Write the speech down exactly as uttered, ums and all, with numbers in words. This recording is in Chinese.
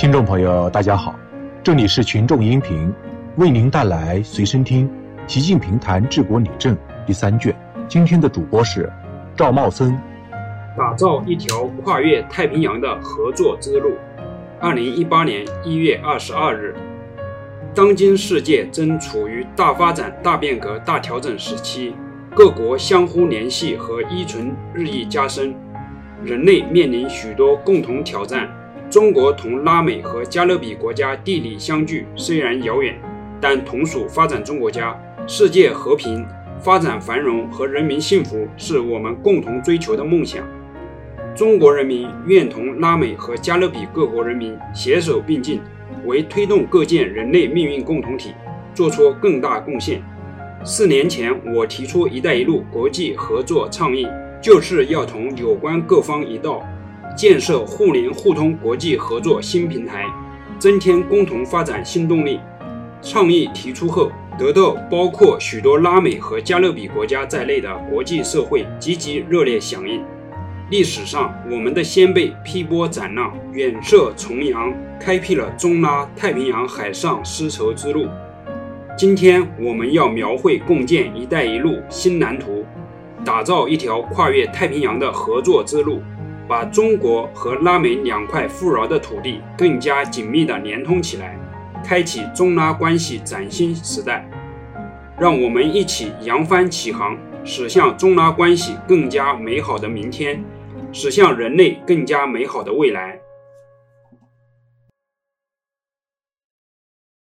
听众朋友大家好，这里是群众音频，为您带来随身听习近平谈治国理政第三卷。今天的主播是赵茂森。 打造一条跨越太平洋的合作之路。二零一八年一月二十二日，当今世界正处于大发展、大变革、大调整时期，各国相互联系和依存日益加深，人类面临许多共同挑战。中国同拉美和加勒比国家地理相距虽然遥远，但同属发展中国家，世界和平、发展繁荣和人民幸福是我们共同追求的梦想。中国人民愿同拉美和加勒比各国人民携手并进，为推动构建人类命运共同体做出更大贡献。四年前，我提出“一带一路”国际合作倡议，就是要同有关各方一道，建设互联互通国际合作新平台，增添共同发展新动力。倡议提出后，得到包括许多拉美和加勒比国家在内的国际社会积极热烈响应。历史上，我们的先辈劈波斩浪，远涉重洋，开辟了中拉太平洋海上丝绸之路。今天，我们要描绘共建“一带一路”新蓝图，打造一条跨越太平洋的合作之路，把中国和拉美两块富饶的土地更加紧密地连通起来，开启中拉关系崭新时代。让我们一起扬帆起航，驶向中拉关系更加美好的明天，驶向人类更加美好的未来。